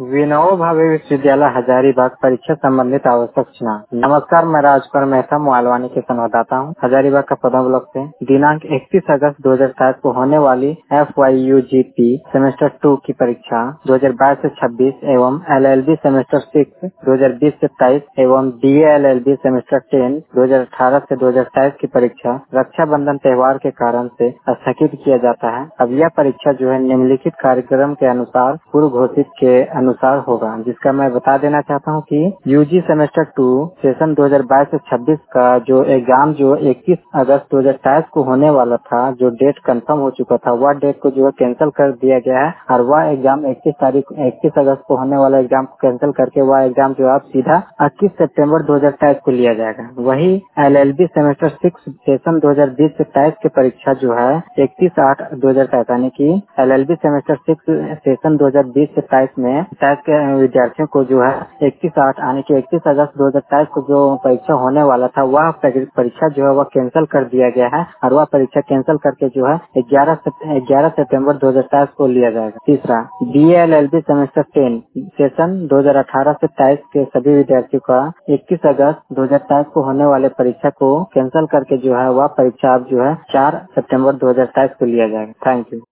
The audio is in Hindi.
विनोबा भावे विश्वविद्यालय हजारीबाग परीक्षा संबंधित आवश्यक सूचना। नमस्कार, मैं राजकुमार मेहता मोहालवानी के संवाददाता हूँ। हजारीबाग का पदम ब्लॉक से दिनांक 31 अगस्त 2027 को होने वाली FYUGP सेमेस्टर 2 की परीक्षा 2022 से 26 एवं LLB सेमेस्टर 6 2020 से 23 एवं BA LLB सेमेस्टर 10 2018 से 2027 की परीक्षा रक्षाबंधन त्योहार के कारण से स्थगित किया जाता है। अब यह परीक्षा जो है निम्नलिखित कार्यक्रम के अनुसार पूर्व घोषित के अनुसार होगा, जिसका मैं बता देना चाहता हूं कि यूजी सेमेस्टर 2 सेशन 2022 से 26 का जो एग्जाम जो 21 अगस्त 2027 को होने वाला था, जो डेट कंफर्म हो चुका था, वह डेट को जो है कैंसिल कर दिया गया है और वह एग्जाम 21 अगस्त को होने वाला एग्जाम को कैंसिल करके वह एग्जाम जो है सीधा 21 सितंबर 2027 को लिया जाएगा। वही LLB सेमेस्टर 6 सेशन 2020 से 23 की परीक्षा जो है 31/8/2027 यानी कि LLB सेमेस्टर 6 सेशन 2020 से 23 में 27 के विद्यार्थियों को जो है 31/8 यानी कि 31 अगस्त 2027 को जो परीक्षा होने वाला था, वह परीक्षा जो है वह कैंसिल कर दिया गया है और वह परीक्षा कैंसिल करके जो है 11 सितंबर 2027 को लिया जाएगा। तीसरा, BA LLB सेमेस्टर 10 सेशन 2018 से 23 के सभी विद्यार्थियों का 21 अगस्त 2027 को होने वाले परीक्षा को कैंसिल करके जो है वह परीक्षा अब जो है 4 सितंबर 2027 को लिया जाएगा। Thank you.